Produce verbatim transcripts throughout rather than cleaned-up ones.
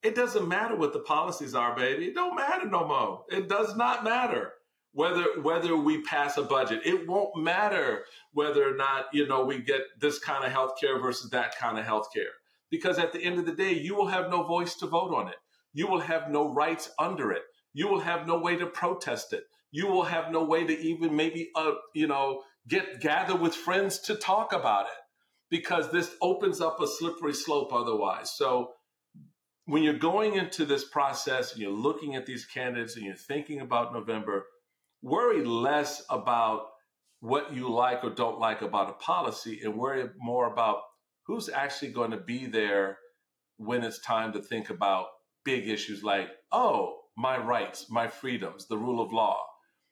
it doesn't matter what the policies are, baby. It don't matter no more. It does not matter whether whether we pass a budget. It won't matter whether or not, you know, we get this kind of health care versus that kind of health care. Because at the end of the day, you will have no voice to vote on it. You will have no rights under it. You will have no way to protest it. You will have no way to even maybe, uh, you know, get gather with friends to talk about it, because this opens up a slippery slope otherwise. So when you're going into this process and you're looking at these candidates and you're thinking about November, worry less about what you like or don't like about a policy and worry more about who's actually going to be there when it's time to think about big issues like, oh, my rights, my freedoms, the rule of law.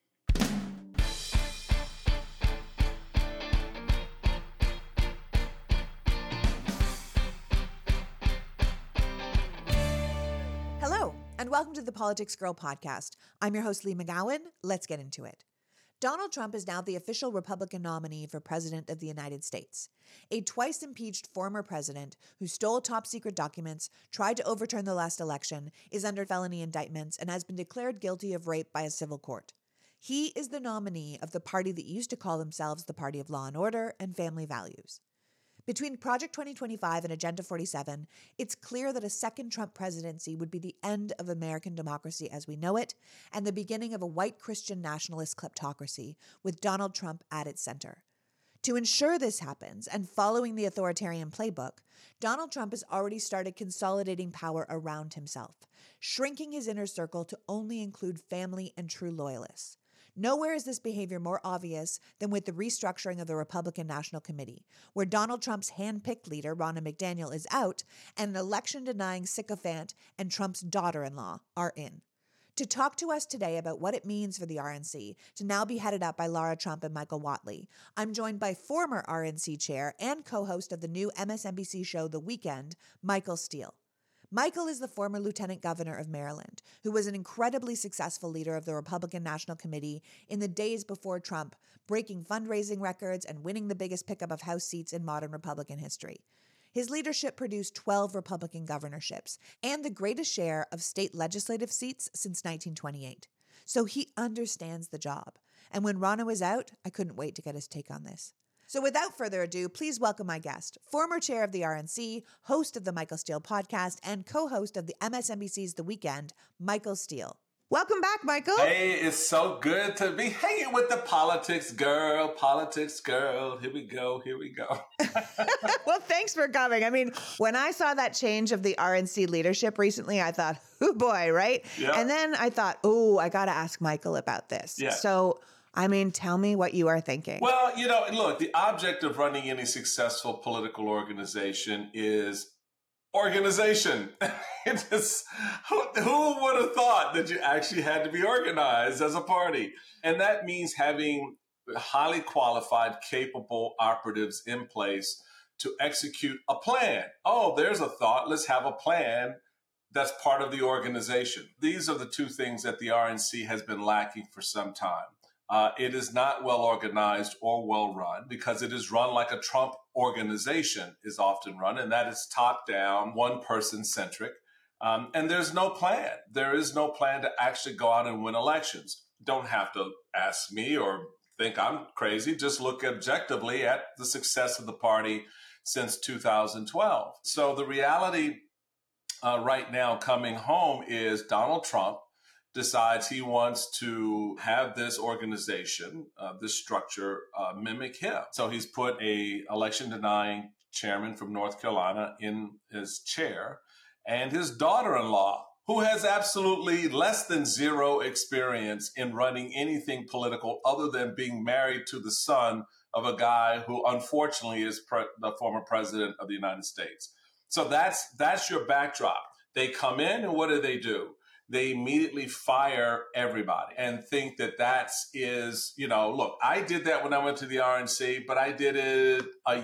Hello, and welcome to the Politics Girl podcast. I'm your host, Lee McGowan. Let's get into it. Donald Trump is now the official Republican nominee for President of the United States. A twice impeached former president who stole top secret documents, tried to overturn the last election, is under felony indictments, and has been declared guilty of rape by a civil court. He is the nominee of the party that used to call themselves the Party of Law and Order and Family Values. Between Project twenty twenty-five and Agenda forty-seven, it's clear that a second Trump presidency would be the end of American democracy as we know it, and the beginning of a white Christian nationalist kleptocracy with Donald Trump at its center. To ensure this happens, and following the authoritarian playbook, Donald Trump has already started consolidating power around himself, shrinking his inner circle to only include family and true loyalists. Nowhere is this behavior more obvious than with the restructuring of the Republican National Committee, where Donald Trump's hand-picked leader, Ronna McDaniel, is out, and an election-denying sycophant and Trump's daughter-in-law are in. To talk to us today about what it means for the R N C to now be headed up by Lara Trump and Michael Whatley, I'm joined by former R N C chair and co-host of the new M S N B C show The Weekend, Michael Steele. Michael is the former lieutenant governor of Maryland, who was an incredibly successful leader of the Republican National Committee in the days before Trump, breaking fundraising records and winning the biggest pickup of House seats in modern Republican history. His leadership produced twelve Republican governorships and the greatest share of state legislative seats since nineteen twenty-eight. So he understands the job. And when Ronna was out, I couldn't wait to get his take on this. So without further ado, please welcome my guest, former chair of the R N C, host of the Michael Steele podcast, and co-host of the M S N B C's The Weekend, Michael Steele. Welcome back, Michael. Hey, it's so good to be hanging with the politics girl, politics girl. Here we go, here we go. Well, thanks for coming. I mean, when I saw that change of the R N C leadership recently, I thought, oh boy, right? Yep. And then I thought, oh, I got to ask Michael about this. Yeah. So I mean, tell me what you are thinking. Well, you know, look, the object of running any successful political organization is organization. It is, who, who would have thought that you actually had to be organized as a party? And that means having highly qualified, capable operatives in place to execute a plan. Oh, there's a thought. Let's have a plan that's part of the organization. These are the two things that the R N C has been lacking for some time. Uh, it is not well organized or well run because it is run like a Trump organization is often run, and that is top down, one person centric. Um, and there's no plan. There is no plan to actually go out and win elections. Don't have to ask me or think I'm crazy. Just look objectively at the success of the party since two thousand twelve. So the reality uh, right now coming home is Donald Trump decides he wants to have this organization, uh, this structure, uh, mimic him. So he's put a election denying chairman from North Carolina in his chair, and his daughter-in-law, who has absolutely less than zero experience in running anything political other than being married to the son of a guy who unfortunately is pre- the former president of the United States. So that's that's your backdrop. They come in, and what do they do? They immediately fire everybody and think that that's is, you know, look, I did that when I went to the R N C, but I did it a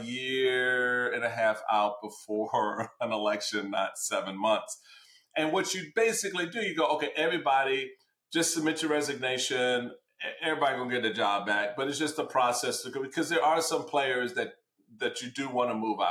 year and a half out before an election, not seven months. And what you basically do, you go, okay, everybody just submit your resignation. Everybody gonna get their job back, but it's just a process to go, because there are some players that, that you do want to move out.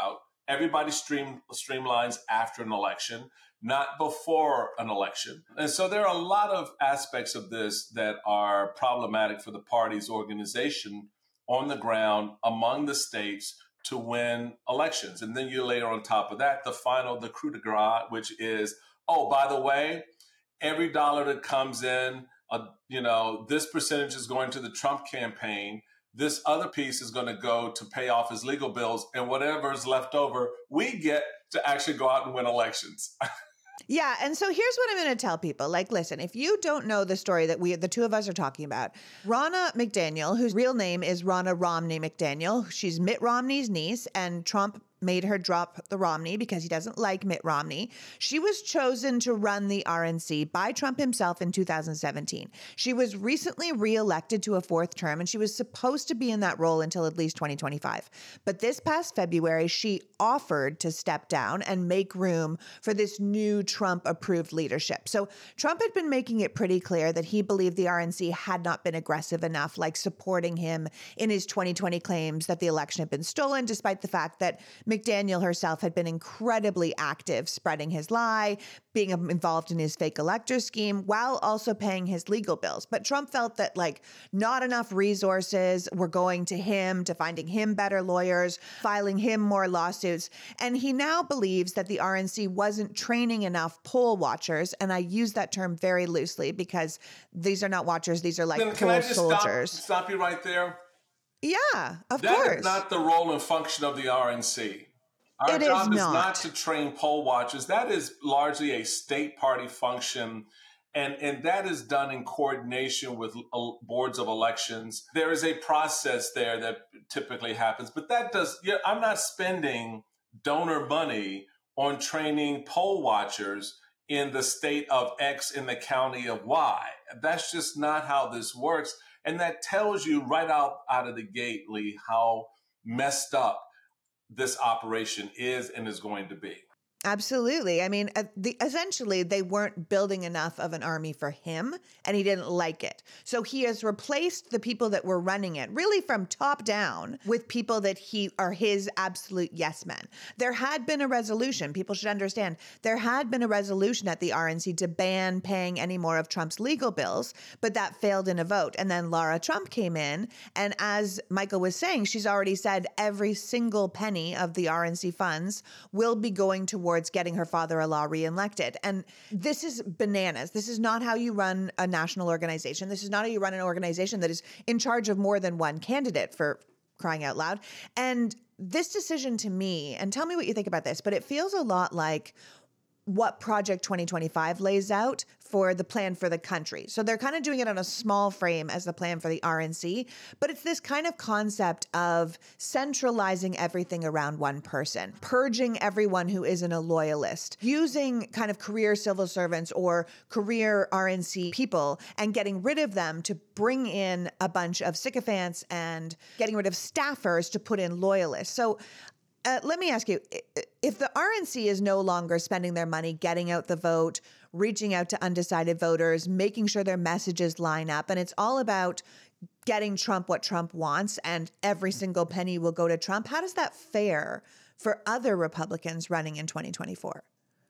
Everybody stream, streamlines after an election, not before an election. And so there are a lot of aspects of this that are problematic for the party's organization on the ground among the states to win elections. And then you layer on top of that the final, the coup de grace, which is, oh, by the way, every dollar that comes in, uh, you know, this percentage is going to the Trump campaign. This other piece is going to go to pay off his legal bills. And whatever is left over, we get to actually go out and win elections. Yeah. And so here's what I'm going to tell people. Like, listen, if you don't know the story that we, the two of us are talking about, Ronna McDaniel, whose real name is Ronna Romney McDaniel, she's Mitt Romney's niece, and Trump made her drop the Romney because he doesn't like Mitt Romney. She was chosen to run the R N C by Trump himself in two thousand seventeen. She was recently reelected to a fourth term, and she was supposed to be in that role until at least twenty twenty-five. But this past February, she offered to step down and make room for this new Trump-approved leadership. So Trump had been making it pretty clear that he believed the R N C had not been aggressive enough, like supporting him in his twenty twenty claims that the election had been stolen, despite the fact that McDaniel herself had been incredibly active, spreading his lie, being involved in his fake elector scheme, while also paying his legal bills. But Trump felt that, like, not enough resources were going to him, to finding him better lawyers, filing him more lawsuits. And he now believes that the R N C wasn't training enough poll watchers. And I use that term very loosely because these are not watchers. These are like Then poll can I just soldiers. Stop, stop you right there? Yeah, of that course. That is not the role and function of the R N C. Our it job is is not. not to train poll watchers. That is largely a state party function, and, and that is done in coordination with boards of elections. There is a process there that typically happens, but that does, yeah, I'm not spending donor money on training poll watchers in the state of X in the county of Y. That's just not how this works. And that tells you right out, out of the gate, Lee, how messed up this operation is and is going to be. Absolutely. I mean, uh, the, essentially, they weren't building enough of an army for him, and he didn't like it. So he has replaced the people that were running it, really from top down, with people that he are his absolute yes men. There had been a resolution. People should understand. There had been a resolution at the R N C to ban paying any more of Trump's legal bills, but that failed in a vote. And then Lara Trump came in, and as Michael was saying, she's already said every single penny of the R N C funds will be going towards getting her father-in-law reelected. And this is bananas. This is not how you run a national organization. This is not how you run an organization that is in charge of more than one candidate, for crying out loud. And this decision to me, and tell me what you think about this, but it feels a lot like what Project twenty twenty-five lays out for the plan for the country. So they're kind of doing it on a small frame as the plan for the R N C, but it's this kind of concept of centralizing everything around one person, purging everyone who isn't a loyalist, using kind of career civil servants or career R N C people and getting rid of them to bring in a bunch of sycophants and getting rid of staffers to put in loyalists. So Uh, let me ask you, if the R N C is no longer spending their money getting out the vote, reaching out to undecided voters, making sure their messages line up, and it's all about getting Trump what Trump wants and every single penny will go to Trump, how does that fare for other Republicans running in twenty twenty-four?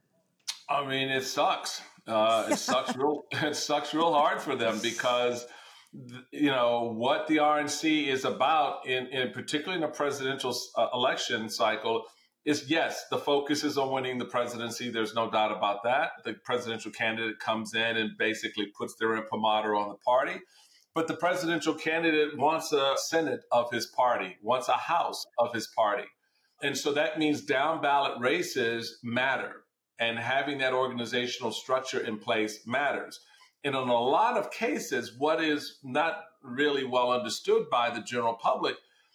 I mean, it sucks. Uh, it sucks real. It sucks real hard for them because, you know, what the R N C is about, in, in particularly in a presidential uh, election cycle, is yes, the focus is on winning the presidency. There's no doubt about that. The presidential candidate comes in and basically puts their imprimatur on the party. But the presidential candidate wants a Senate of his party, wants a House of his party. And so that means down ballot races matter. And having that organizational structure in place matters. And in a lot of cases, what is not really well understood by the general public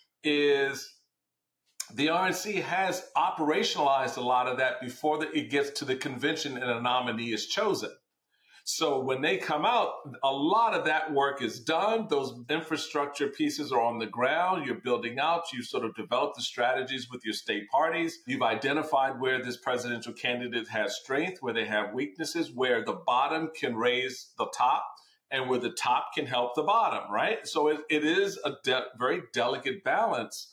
is the R N C has operationalized a lot of that before the, it gets to the convention and a nominee is chosen. So when they come out, a lot of that work is done. Those infrastructure pieces are on the ground. You're building out. You've sort of developed the strategies with your state parties. You've identified where this presidential candidate has strength, where they have weaknesses, where the bottom can raise the top, and where the top can help the bottom, right? So it, it is a de- very delicate balance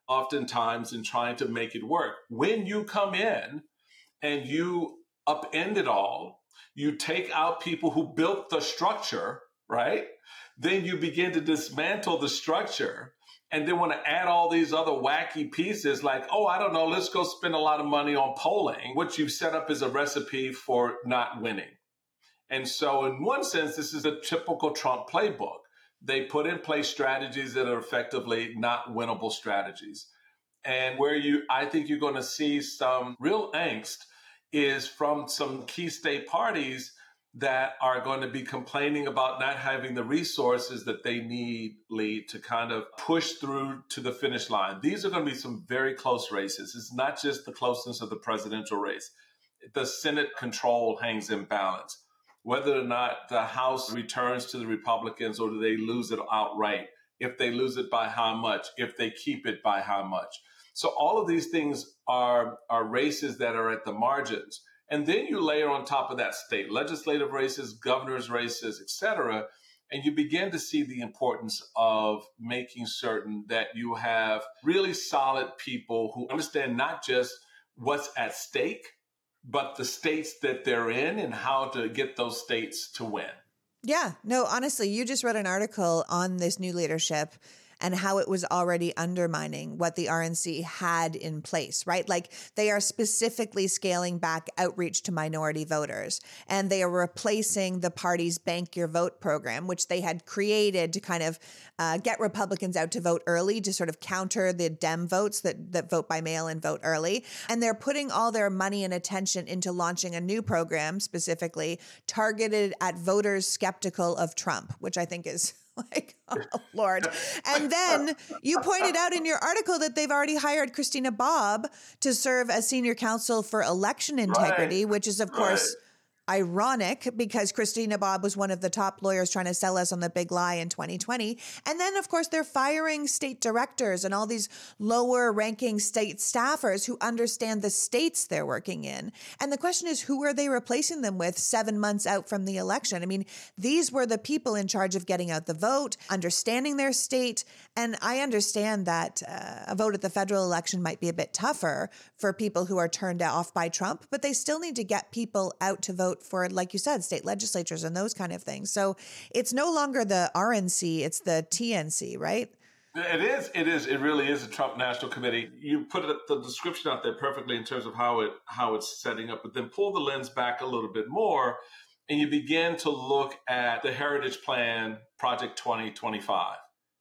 oftentimes in trying to make it work. When you come in and you upend it all, you take out people who built the structure, right? Then you begin to dismantle the structure and then want to add all these other wacky pieces like, oh, I don't know, let's go spend a lot of money on polling. What you've set up is a recipe for not winning. And so in one sense, this is a typical Trump playbook. They put in place strategies that are effectively not winnable strategies. And where you, I think you're going to see some real angst is from some key state parties that are going to be complaining about not having the resources that they need, Lee, to kind of push through to the finish line. These are going to be some very close races. It's not just the closeness of the presidential race. The Senate control hangs in balance. Whether or not the House returns to the Republicans or do they lose it outright, if they lose it by how much, if they keep it by how much. So all of these things are, are races that are at the margins. And then you layer on top of that state legislative races, governor's races, et cetera, and you begin to see the importance of making certain that you have really solid people who understand not just what's at stake, but the states that they're in and how to get those states to win. Yeah, no, honestly, you just wrote an article on this new leadership and how it was already undermining what the R N C had in place, right? Like they are specifically scaling back outreach to minority voters, and they are replacing the party's Bank Your Vote program, which they had created to kind of uh, get Republicans out to vote early to sort of counter the Dem votes that, that vote by mail and vote early. And they're putting all their money and attention into launching a new program specifically targeted at voters skeptical of Trump, which I think is like, oh, Lord. And then you pointed out in your article that they've already hired Christina Bobb to serve as senior counsel for election integrity, right. which is, of course, right. ironic because Christina Bobb was one of the top lawyers trying to sell us on the big lie in twenty twenty. And then, of course, they're firing state directors and all these lower ranking state staffers who understand the states they're working in. And the question is, who are they replacing them with seven months out from the election? I mean, these were the people in charge of getting out the vote, understanding their state. And I understand that uh, a vote at the federal election might be a bit tougher for people who are turned off by Trump, but they still need to get people out to vote for, like you said, state legislatures and those kind of things. So it's no longer the R N C, it's the T N C, right? It is. It is. It really is a Trump National Committee. You put it, the description out there perfectly in terms of how it how it's setting up, but then pull the lens back a little bit more and you begin to look at the Heritage Plan, Project twenty twenty-five.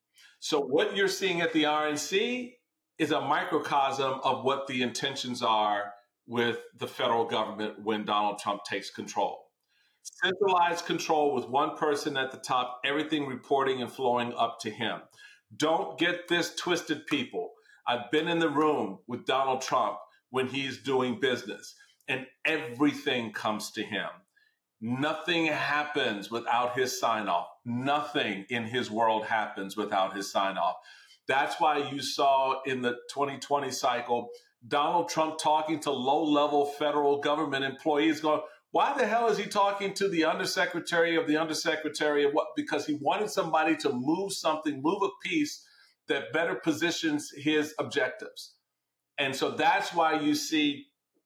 So what you're seeing at the R N C is a microcosm of what the intentions are with the federal government when Donald Trump takes control. Centralized control with one person at the top, everything reporting and flowing up to him. Don't get this twisted, people. I've been in the room with Donald Trump when he's doing business, and everything comes to him. Nothing happens without his sign-off. Nothing in his world happens without his sign-off. That's why you saw in the twenty twenty cycle Donald Trump talking to low-level federal government employees going, why the hell is he talking to the undersecretary of the undersecretary of what? Because he wanted somebody to move something, move a piece that better positions his objectives. And so that's why you see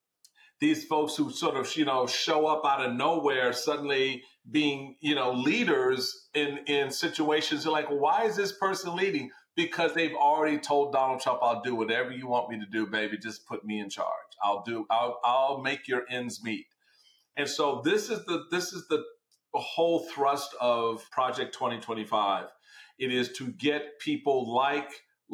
these folks who sort of, you know, show up out of nowhere suddenly being, you know, leaders in, in situations. They're like, why is this person leading? Because they've already told Donald Trump, I'll do whatever you want me to do, baby. Just put me in charge. I'll do, I'll, I'll make your ends meet. And so this is the, this is the whole thrust of Project twenty twenty-five. It is to get people like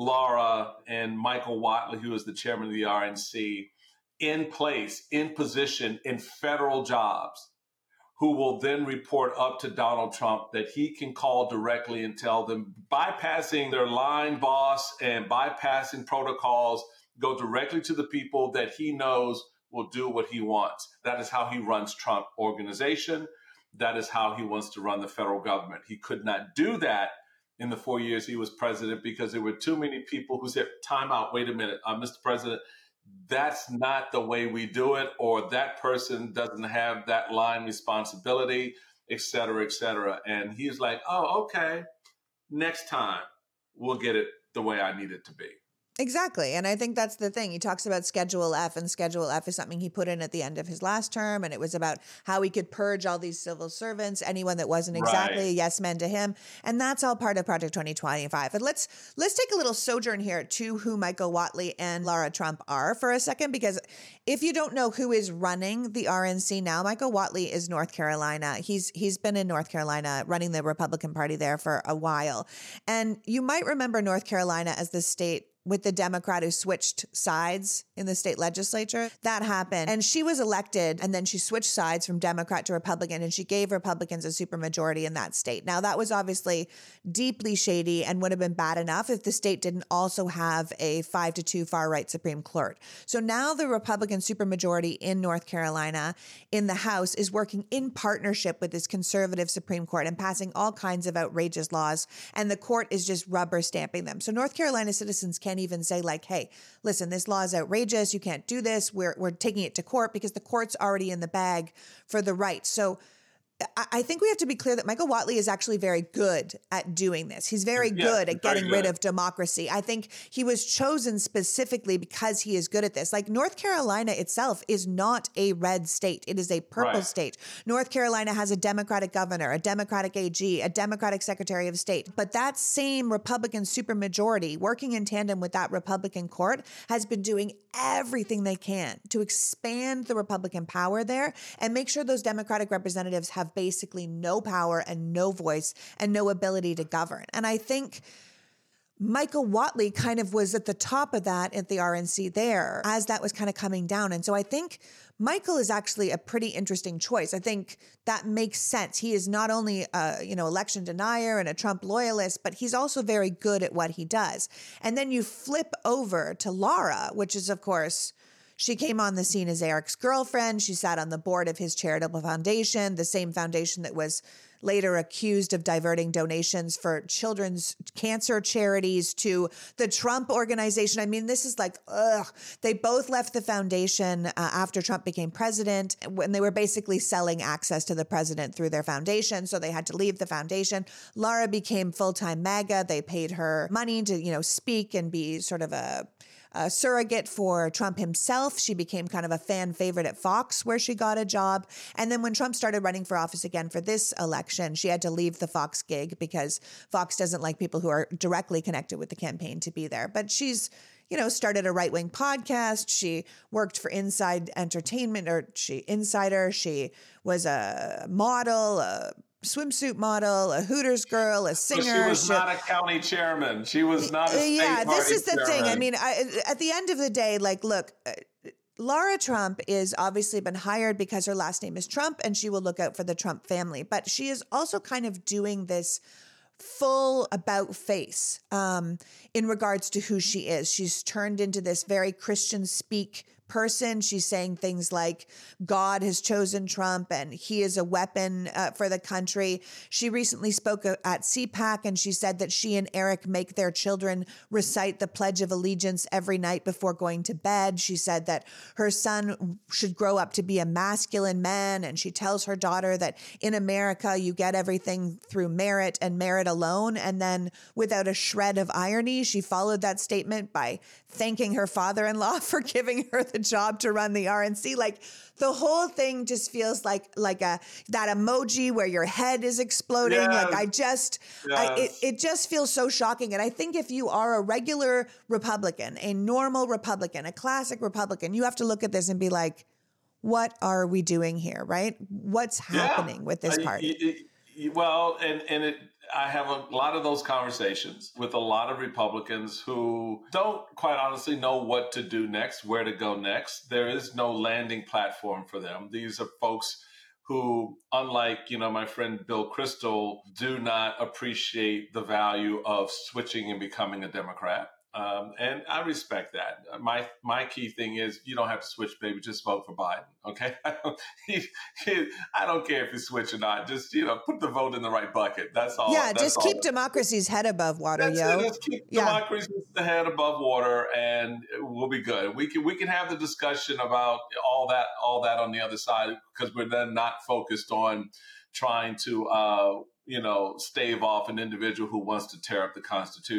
Laura and Michael Whatley, who is the chairman of the R N C, in place, in position, in federal jobs, who will then report up to Donald Trump that he can call directly and tell them, bypassing their line boss and bypassing protocols, go directly to the people that he knows will do what he wants. That is how he runs Trump Organization. That is how he wants to run the federal government. He could not do that in the four years he was president because there were too many people who said, time out, wait a minute, uh, Mister President, that's not the way we do it, or that person doesn't have that line responsibility, et cetera, et cetera. And he's like, oh, okay, next time we'll get it the way I need it to be. Exactly. And I think that's the thing. He talks about Schedule F, and Schedule F is something he put in at the end of his last term. And it was about how he could purge all these civil servants, anyone that wasn't exactly Right. a yes man to him. And that's all part of Project twenty twenty-five. And let's let's take a little sojourn here to who Michael Whatley and Lara Trump are for a second, because if you don't know who is running the R N C now, Michael Whatley is North Carolina. He's he's been in North Carolina running the Republican Party there for a while. And you might remember North Carolina as the state with the Democrat who switched sides in the state legislature. That happened. And she was elected, and then she switched sides from Democrat to Republican, and she gave Republicans a supermajority in that state. Now, that was obviously deeply shady and would have been bad enough if the state didn't also have a five to two far-right Supreme Court. So now the Republican supermajority in North Carolina in the House is working in partnership with this conservative Supreme Court and passing all kinds of outrageous laws, and the court is just rubber stamping them. So North Carolina citizens can't even say like, hey, listen, this law is outrageous. You can't do this. We're we're taking it to court, because the court's already in the bag for the right. So I think we have to be clear that Michael Whatley is actually very good at doing this. He's very Yeah, good at getting very rid good. of democracy. I think he was chosen specifically because he is good at this. Like, North Carolina itself is not a red state. It is a purple Right. state. North Carolina has a Democratic governor, a Democratic A G, a Democratic Secretary of State. But that same Republican supermajority, working in tandem with that Republican court, has been doing everything they can to expand the Republican power there and make sure those Democratic representatives have basically no power and no voice and no ability to govern. And I think Michael Whatley kind of was at the top of that at the R N C there as that was kind of coming down. And so I think Michael is actually a pretty interesting choice. I think that makes sense. He is not only a, you know, election denier and a Trump loyalist, but he's also very good at what he does. And then you flip over to Lara, which is, of course, she came on the scene as Eric's girlfriend. She sat on the board of his charitable foundation, the same foundation that was later accused of diverting donations for children's cancer charities to the Trump organization. I mean, this is like, ugh. They both left the foundation uh, after Trump became president, when they were basically selling access to the president through their foundation. So they had to leave the foundation. Lara became full-time MAGA. They paid her money to, you know, speak and be sort of a a surrogate for Trump himself. She became kind of a fan favorite at Fox, where she got a job. And then when Trump started running for office again for this election, she had to leave the Fox gig because Fox doesn't like people who are directly connected with the campaign to be there. But she's, you know, started a right-wing podcast. She worked for Inside Entertainment, or she Insider. She was a model, a swimsuit model, a Hooters girl, a singer. So she was She- not a county chairman. She was not a state yeah, this party is the thing. I chairman. mean, I, at the end of the day, like, look, uh, Lara Trump is obviously been hired because her last name is Trump, and she will look out for the Trump family. But she is also kind of doing this full about face um, in regards to who she is. She's turned into this very Christian speak person. She's saying things like God has chosen Trump and he is a weapon uh, for the country. She recently spoke at C PAC, and she said that she and Eric make their children recite the Pledge of Allegiance every night before going to bed. She said that her son should grow up to be a masculine man, and she tells her daughter that in America you get everything through merit and merit alone. And then, without a shred of irony, she followed that statement by thanking her father-in-law for giving her the job to run the R N C. Like, the whole thing just feels like like a that emoji where your head is exploding. Yes. Like, I just, I, it, Yes. it just feels so shocking. And I think if you are a regular Republican, a normal Republican, a classic Republican, you have to look at this and be like, what are we doing here, right? What's happening Yeah. with this Uh, party? y- y- y- Well, and and it, I have a lot of those conversations with a lot of Republicans who don't quite honestly know what to do next, where to go next. There is no landing platform for them. These are folks who, unlike, you know, my friend Bill Kristol, do not appreciate the value of switching and becoming a Democrat. Um, and I respect that. My my key thing is you don't have to switch, baby. Just vote for Biden, okay? I don't, he, he, I don't care if you switch or not. Just, you know, put the vote in the right bucket. That's all. Yeah, that's just all. keep democracy's head above water, That's yo. it. Let's keep Yeah. democracy's head above water, and we'll be good. We can we can have the discussion about all that all that on the other side, because we're then not focused on trying to uh, you know stave off an individual who wants to tear up the Constitution.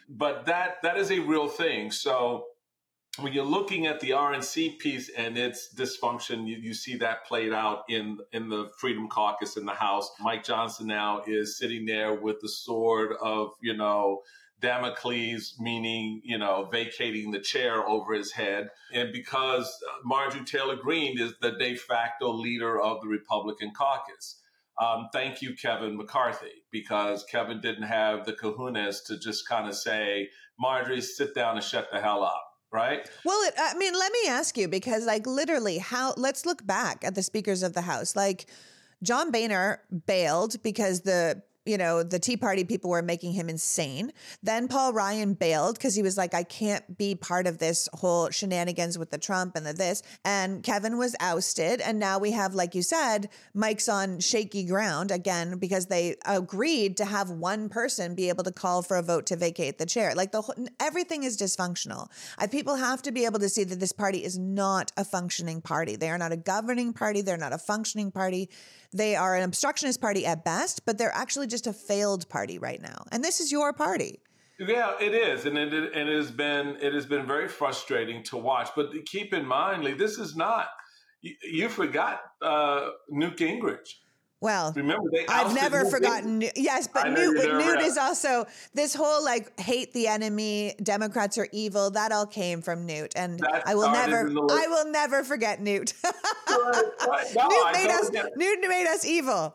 But that that is a real thing. So when you're looking at the R N C piece and its dysfunction, you, you see that played out in, in the Freedom Caucus in the House. Mike Johnson now is sitting there with the sword of, you know, Damocles, meaning, you know, vacating the chair over his head. And because Marjorie Taylor Greene is the de facto leader of the Republican caucus. Um, thank you, Kevin McCarthy, because Kevin didn't have the kahunas to just kind of say, Marjorie, sit down and shut the hell up. Right. Well, it, I mean, let me ask you, because like literally how let's look back at the speakers of the House. Like John Boehner bailed because the you know, the Tea Party people were making him insane. Then Paul Ryan bailed because he was like, I can't be part of this whole shenanigans with the Trump and the this. And Kevin was ousted. And now we have, like you said, Mike's on shaky ground again because they agreed to have one person be able to call for a vote to vacate the chair. Like the whole, everything is dysfunctional. I, people have to be able to see that this party is not a functioning party. They are not a governing party. They're not a functioning party. They are an obstructionist party at best, but they're actually just a failed party right now. And this is your party. Yeah, it is. And it, and it has been it has been very frustrating to watch. But keep in mind, Lee, this is not, you, you forgot uh, Newt Gingrich. Well, remember they I've never Newt forgotten. Gingrich. Yes, but Newt, Newt is also this whole like hate the enemy. Democrats are evil. That all came from Newt, and that I will never, I will never forget Newt. right, right. No, Newt I made us. Get it. Newt made us evil.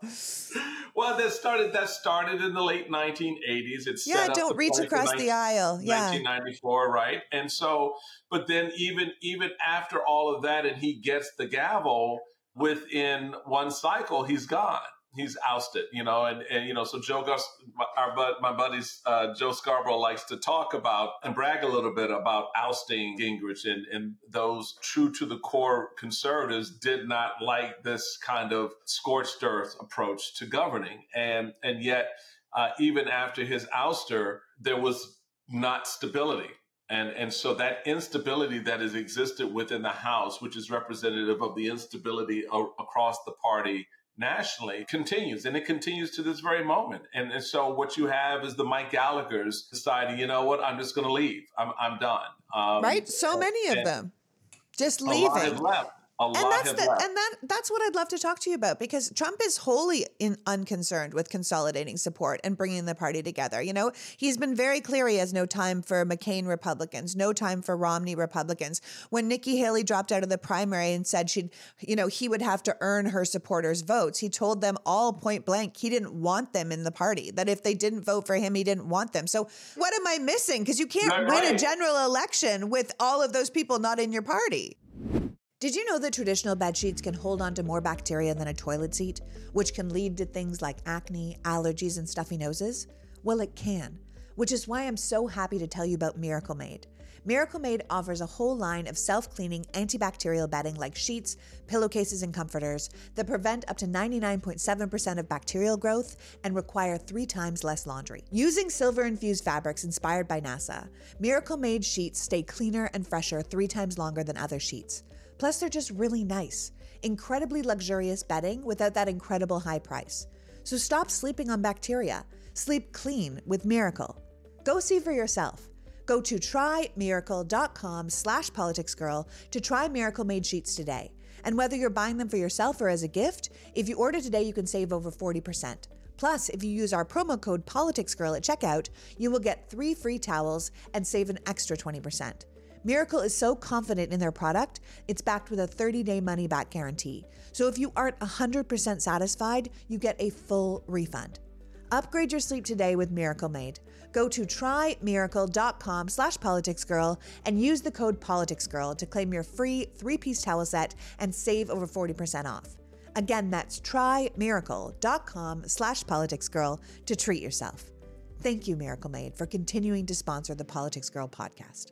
Well, that started. That started in the late nineteen eighties. It's yeah. Don't reach across the aisle. Yeah, nineteen ninety-four, right? And so, but then even even after all of that, and he gets the gavel. Within one cycle, he's gone. He's ousted, you know, and, and you know, so Joe, Gus, our bud, my buddies, uh, Joe Scarborough likes to talk about and brag a little bit about ousting Gingrich, and, and those true to the core conservatives did not like this kind of scorched earth approach to governing, and and yet uh, even after his ouster, there was not stability. And and so that instability that has existed within the House, which is representative of the instability a- across the party nationally, continues. And it continues to this very moment. And, and so what you have is the Mike Gallaghers deciding, you know what, I'm just going to leave. I'm I'm done. Um, right? So many of them just leaving. A lot have left. A and lot that's have the, left. and that that's what I'd love to talk to you about, because Trump is wholly in, unconcerned with consolidating support and bringing the party together. You know, he's been very clear he has no time for McCain Republicans, no time for Romney Republicans. When Nikki Haley dropped out of the primary and said she'd, you know, he would have to earn her supporters' votes, he told them all point blank he didn't want them in the party, that if they didn't vote for him, he didn't want them. So what am I missing? Because you can't Right, win right. a general election with all of those people not in your party. Did you know that traditional bed sheets can hold on to more bacteria than a toilet seat, which can lead to things like acne, allergies, and stuffy noses? Well, it can, which is why I'm so happy to tell you about Miracle Made. Miracle Made offers a whole line of self-cleaning antibacterial bedding like sheets, pillowcases, and comforters that prevent up to ninety-nine point seven percent of bacterial growth and require three times less laundry. Using silver-infused fabrics inspired by NASA, Miracle Made sheets stay cleaner and fresher three times longer than other sheets. Plus, they're just really nice, incredibly luxurious bedding without that incredible high price. So stop sleeping on bacteria. Sleep clean with Miracle. Go see for yourself. Go to trymiracle.com slash politicsgirl to try Miracle Made sheets today. And whether you're buying them for yourself or as a gift, if you order today, you can save over forty percent. Plus, if you use our promo code politicsgirl at checkout, you will get three free towels and save an extra twenty percent. Miracle is so confident in their product, it's backed with a thirty-day money-back guarantee. So if you aren't one hundred percent satisfied, you get a full refund. Upgrade your sleep today with Miracle Made. Go to trymiracle.com slash politicsgirl and use the code politicsgirl to claim your free three-piece towel set and save over forty percent off. Again, that's trymiracle.com slash politicsgirl to treat yourself. Thank you, Miracle Made, for continuing to sponsor the Politics Girl podcast.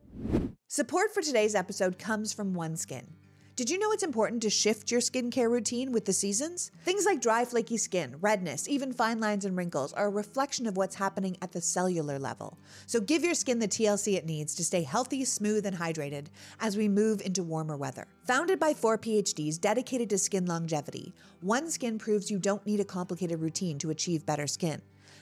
Support for today's episode comes from OneSkin. Did you know it's important to shift your skincare routine with the seasons? Things like dry, flaky skin, redness, even fine lines and wrinkles are a reflection of what's happening at the cellular level. So give your skin the T L C it needs to stay healthy, smooth, and hydrated as we move into warmer weather. Founded by four P H Ds dedicated to skin longevity, OneSkin proves you don't need a complicated routine to achieve better skin.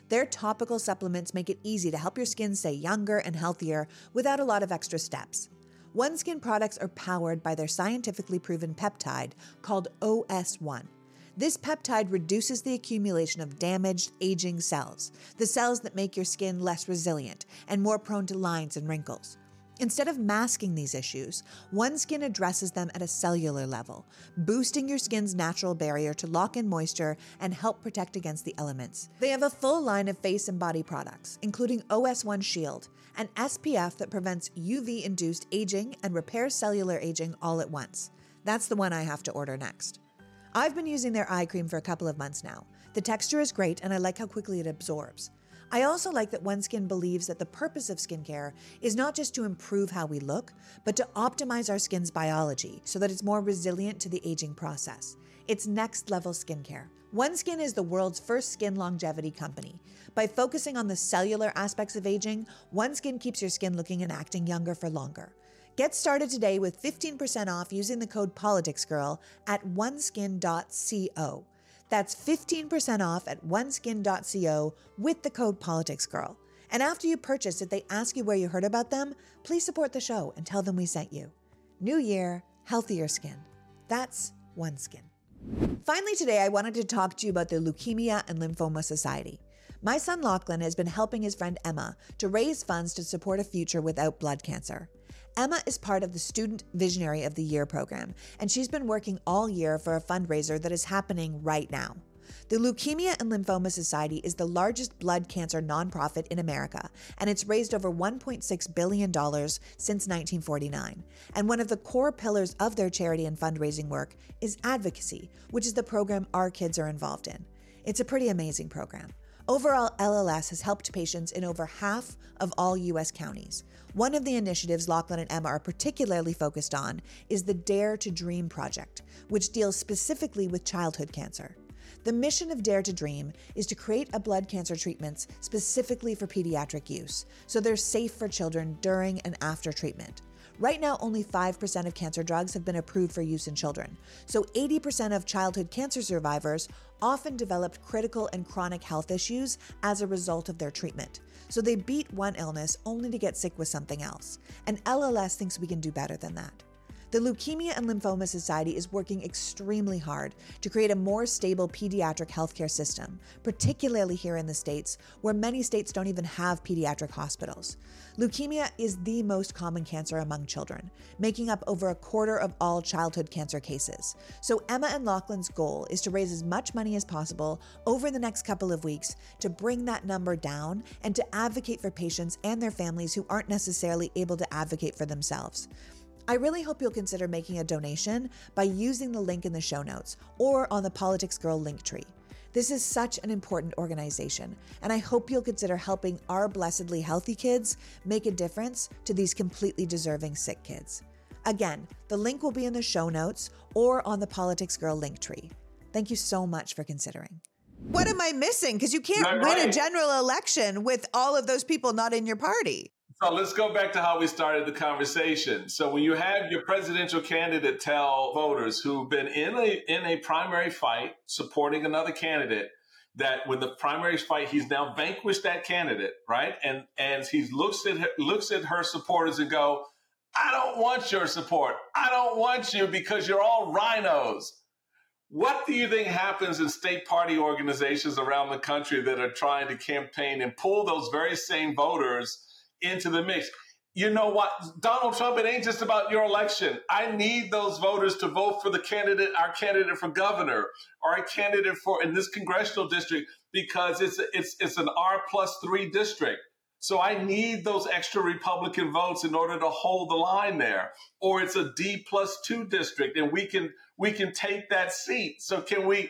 Their topical supplements make it easy to help your skin stay younger and healthier without a lot of extra steps. OneSkin products are powered by their scientifically proven peptide called O S one. This peptide reduces the accumulation of damaged, aging cells, the cells that make your skin less resilient and more prone to lines and wrinkles. Instead of masking these issues, OneSkin addresses them at a cellular level, boosting your skin's natural barrier to lock in moisture and help protect against the elements. They have a full line of face and body products, including O S one Shield, an S P F that prevents U V-induced aging and repairs cellular aging all at once. That's the one I have to order next. I've been using their eye cream for a couple of months now. The texture is great, and I like how quickly it absorbs. I also like that OneSkin believes that the purpose of skincare is not just to improve how we look, but to optimize our skin's biology so that it's more resilient to the aging process. It's next-level skincare. OneSkin is the world's first skin longevity company. By focusing on the cellular aspects of aging, OneSkin keeps your skin looking and acting younger for longer. Get started today with fifteen percent off using the code POLITICSGIRL at oneskin dot co. That's fifteen percent off at oneskin dot co with the code POLITICSGIRL. And after you purchase, if they ask you where you heard about them, please support the show and tell them we sent you. New year, healthier skin. That's OneSkin. Finally today, I wanted to talk to you about the Leukemia and Lymphoma Society. My son Lachlan has been helping his friend Emma to raise funds to support a future without blood cancer. Emma is part of the Student Visionary of the Year program, and she's been working all year for a fundraiser that is happening right now. The Leukemia and Lymphoma Society is the largest blood cancer nonprofit in America, and it's raised over one point six billion dollars since nineteen forty-nine. And one of the core pillars of their charity and fundraising work is advocacy, which is the program our kids are involved in. It's a pretty amazing program. Overall, L L S has helped patients in over half of all U S counties. One of the initiatives Lachlan and Emma are particularly focused on is the Dare to Dream project, which deals specifically with childhood cancer. The mission of Dare to Dream is to create a blood cancer treatments specifically for pediatric use, so they're safe for children during and after treatment. Right now, only five percent of cancer drugs have been approved for use in children, so eighty percent of childhood cancer survivors often developed critical and chronic health issues as a result of their treatment. So they beat one illness only to get sick with something else, and L L S thinks we can do better than that. The Leukemia and Lymphoma Society is working extremely hard to create a more stable pediatric healthcare system, particularly here in the States, where many states don't even have pediatric hospitals. Leukemia is the most common cancer among children, making up over a quarter of all childhood cancer cases. So Emma and Lachlan's goal is to raise as much money as possible over the next couple of weeks to bring that number down and to advocate for patients and their families who aren't necessarily able to advocate for themselves. I really hope you'll consider making a donation by using the link in the show notes or on the Politics Girl link tree. This is such an important organization, and I hope you'll consider helping our blessedly healthy kids make a difference to these completely deserving sick kids. Again, the link will be in the show notes or on the Politics Girl link tree. Thank you so much for considering. What am I missing? Because you can't Right, win right. a general election with all of those people not in your party. So let's go back to how we started the conversation. So when you have your presidential candidate tell voters who've been in a in a primary fight supporting another candidate that when the primary fight, he's now vanquished that candidate, right? And and he looks at her, looks at her supporters and go, I don't want your support. I don't want you because you're all rhinos. What do you think happens in state party organizations around the country that are trying to campaign and pull those very same voters into the mix? You know what, Donald Trump, it ain't just about your election. I need those voters to vote for the candidate, our candidate for governor, or a candidate for in this congressional district, because it's it's it's an R plus three district. So I need those extra Republican votes in order to hold the line there. Or it's a D plus two district, and we can we can take that seat. So can we?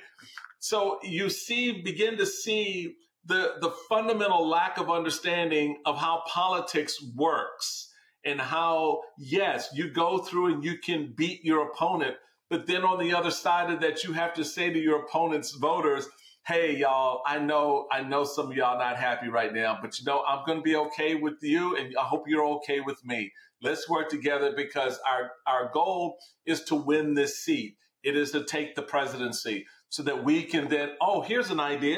So you see, begin to see the the fundamental lack of understanding of how politics works and how, yes, you go through and you can beat your opponent, but then on the other side of that, you have to say to your opponent's voters, hey, y'all, I know I know some of y'all not happy right now, but you know, I'm going to be okay with you, and I hope you're okay with me. Let's work together because our, our goal is to win this seat. It is to take the presidency so that we can then, oh, here's an idea.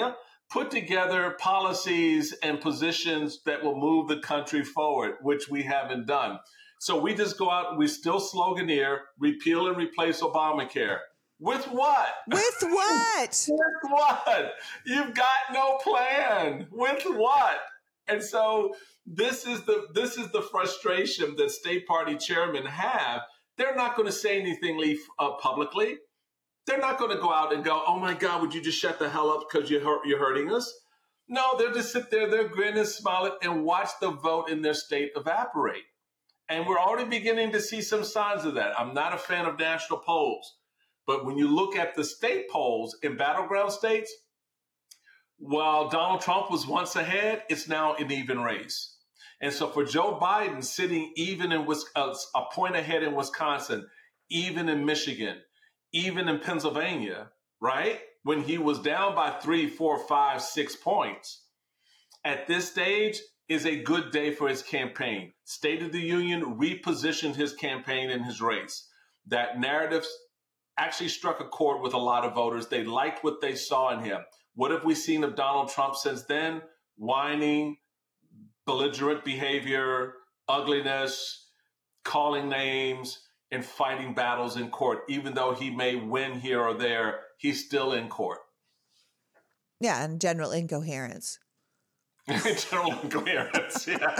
put together policies and positions that will move the country forward, which we haven't done. So we just go out and we still sloganeer, repeal and replace Obamacare. With what? With what? With what? You've got no plan. With what? And so this is the this is the frustration that state party chairmen have. They're not going to say anything uh, publicly. They're not going to go out and go, oh my God, would you just shut the hell up because you're, hurt, you're hurting us? No, they'll just sit there, they'll grin and smile and watch the vote in their state evaporate. And we're already beginning to see some signs of that. I'm not a fan of national polls. But when you look at the state polls in battleground states, while Donald Trump was once ahead, it's now an even race. And so for Joe Biden sitting even in uh, a point ahead in Wisconsin, even in Michigan, even in Pennsylvania, right? When he was down by three, four, five, six points, at this stage is a good day for his campaign. State of the Union repositioned his campaign and his race. That narrative actually struck a chord with a lot of voters. They liked what they saw in him. What have we seen of Donald Trump since then? Whining, belligerent behavior, ugliness, calling names, and fighting battles in court. Even though he may win here or there, he's still in court. Yeah, and general incoherence. General incoherence, yeah.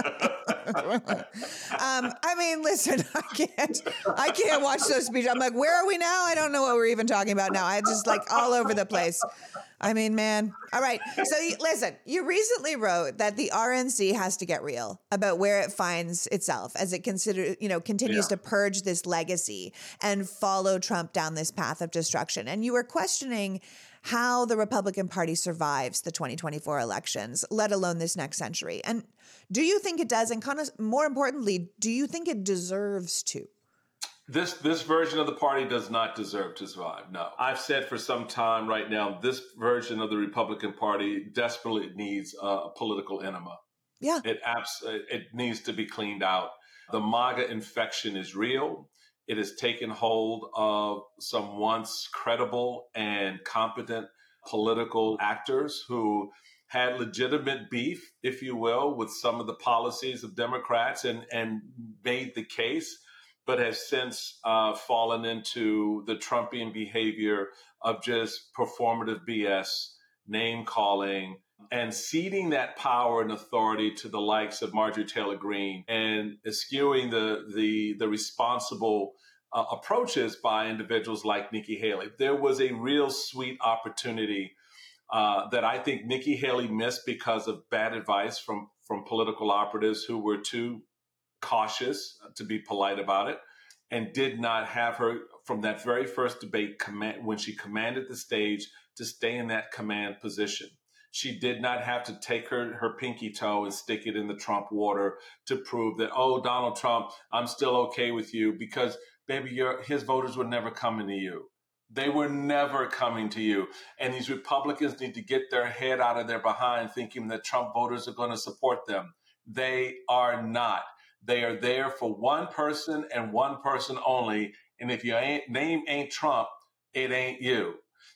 um, I mean, listen, I can't, I can't watch those speeches. I'm like, where are we now? I don't know what we're even talking about now. I just like all over the place. I mean, man. All right. So you, listen, you recently wrote that the R N C has to get real about where it finds itself as it consider, you know, continues yeah. to purge this legacy and follow Trump down this path of destruction. And you were questioning how the Republican Party survives the twenty twenty-four elections, let alone this next century. And do you think it does? And kind of more importantly, do you think it deserves to? This this version of the party does not deserve to survive. No. I've said for some time right now, this version of the Republican Party desperately needs a political enema. Yeah. It abs- it needs to be cleaned out. The MAGA infection is real. It has taken hold of some once credible and competent political actors who had legitimate beef, if you will, with some of the policies of Democrats and, and made the case, but has since uh, fallen into the Trumpian behavior of just performative B S, name calling, and ceding that power and authority to the likes of Marjorie Taylor Greene and eschewing the the, the responsible uh, approaches by individuals like Nikki Haley. There was a real sweet opportunity uh, that I think Nikki Haley missed because of bad advice from, from political operatives who were too cautious, to be polite about it, and did not have her from that very first debate command when she commanded the stage to stay in that command position. She did not have to take her, her pinky toe and stick it in the Trump water to prove that, oh, Donald Trump, I'm still okay with you, because, baby, your, his voters were never coming to you. They were never coming to you. And these Republicans need to get their head out of their behind thinking that Trump voters are going to support them. They are not. They are there for one person and one person only. And if your ain't, name ain't Trump, it ain't you.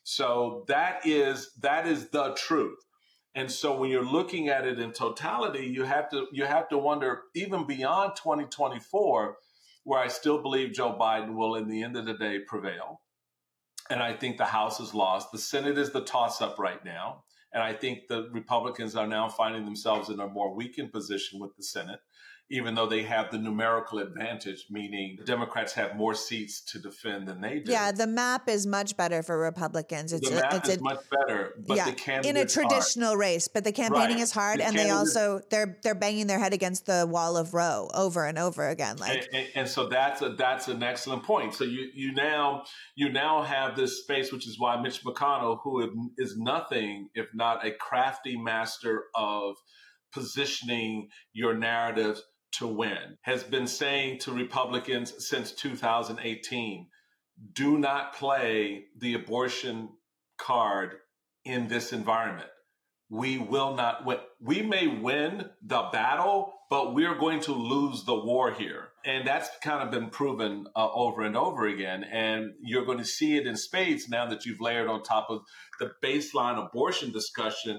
So that is that is the truth. And so when you're looking at it in totality, you have to you have to wonder, even beyond twenty twenty-four, where I still believe Joe Biden will, in the end of the day, prevail. And I think the House is lost. The Senate is the toss-up right now. And I think the Republicans are now finding themselves in a more weakened position with the Senate, even though they have the numerical advantage, meaning Democrats have more seats to defend than they do. Yeah, the map is much better for Republicans. It's the map a, it's is a, much better, but yeah, the candidates in a traditional are. race. But the campaigning Right. is hard, The and they candidates- also they're they're banging their head against the wall of Roe over and over again. Like, and, and, and so that's a, that's an excellent point. So you you now you now have this space, which is why Mitch McConnell, who is nothing if not a crafty master of positioning your narrative to win, has been saying to Republicans since two thousand eighteen, do not play the abortion card in this environment. We will not win. We may win the battle, but we're going to lose the war here. And that's kind of been proven uh, over and over again. And you're going to see it in spades now that you've layered on top of the baseline abortion discussion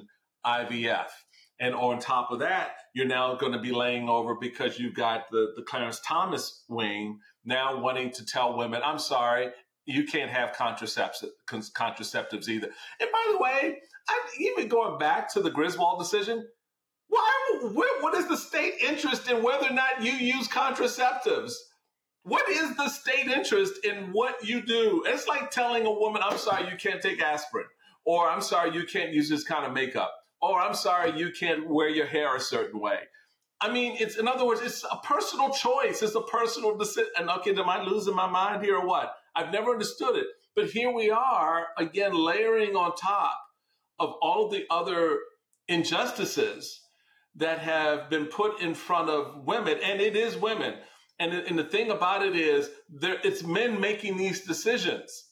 I V F. And on top of that, you're now going to be laying over because you've got the, the Clarence Thomas wing now wanting to tell women, I'm sorry, you can't have contraceptives, contraceptives either. And by the way, I'm even going back to the Griswold decision. Why? What, what is the state interest in whether or not you use contraceptives? What is the state interest in what you do? It's like telling a woman, I'm sorry, you can't take aspirin. Or I'm sorry, you can't use this kind of makeup. Or I'm sorry, you can't wear your hair a certain way. I mean, it's in other words, it's a personal choice. It's a personal decision. And okay, am I losing my mind here or what? I've never understood it. But here we are, again, layering on top of all the other injustices that have been put in front of women. And it is women. And, and the thing about it is, there, it's men making these decisions.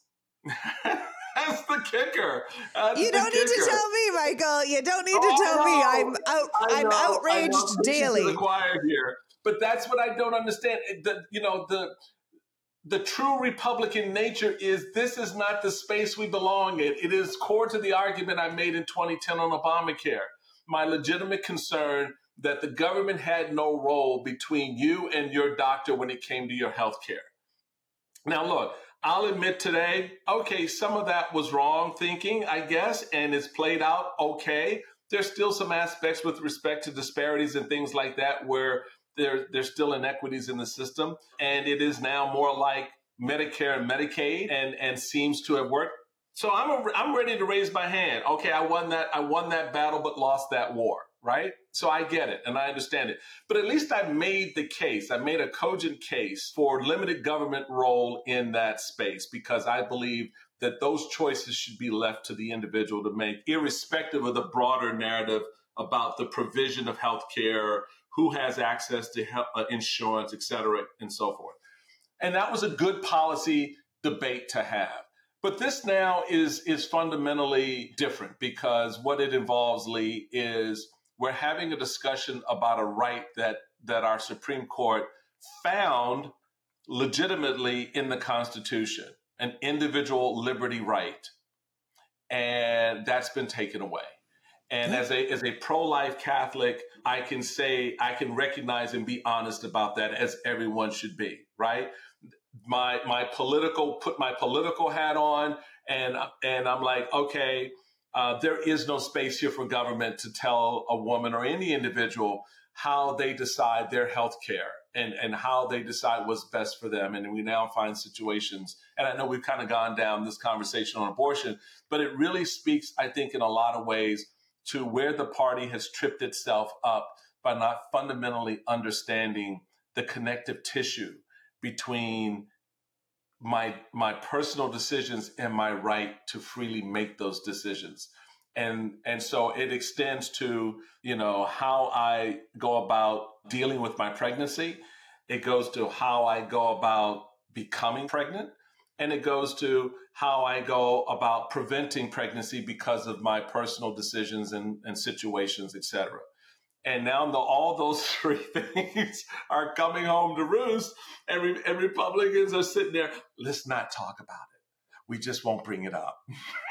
That's the kicker. That's you don't need kicker. to tell me, Michael. You don't need to tell me. I'm out. I'm outraged daily. The choir here, but that's what I don't understand. The, you know, the the true Republican nature is this is not the space we belong in. It is core to the argument I made in twenty ten on Obamacare. My legitimate concern that the government had no role between you and your doctor when it came to your health care. Now, look. I'll admit today, okay, some of that was wrong thinking, I guess, and it's played out okay. There's still some aspects with respect to disparities and things like that where there, there's still inequities in the system. And it is now more like Medicare and Medicaid and, and seems to have worked. So I'm a, I'm ready to raise my hand. Okay, I won that I won that battle but lost that war, right? So I get it and I understand it. But at least I made the case. I made a cogent case for limited government role in that space because I believe that those choices should be left to the individual to make, irrespective of the broader narrative about the provision of health care, who has access to health, uh, insurance, et cetera, and so forth. And that was a good policy debate to have. But this now is, is fundamentally different because what it involves, Lee, is we're having a discussion about a right that, that our Supreme Court found legitimately in the Constitution, an individual liberty right. And that's been taken away. And as a as a pro-life Catholic, I can say, I can recognize and be honest about that, as everyone should be, right? My my political, put my political hat on, and and I'm like, okay, uh, there is no space here for government to tell a woman or any individual how they decide their health care and, and how they decide what's best for them. And we now find situations, and I know we've kind of gone down this conversation on abortion, but it really speaks, I think, in a lot of ways to where the party has tripped itself up by not fundamentally understanding the connective tissue between my my personal decisions and my right to freely make those decisions. And and so it extends to, you know, how I go about dealing with my pregnancy. It goes to how I go about becoming pregnant. And it goes to how I go about preventing pregnancy because of my personal decisions and, and situations, et cetera. And now the, all those three things are coming home to roost, and, and Republicans are sitting there, let's not talk about it. We just won't bring it up.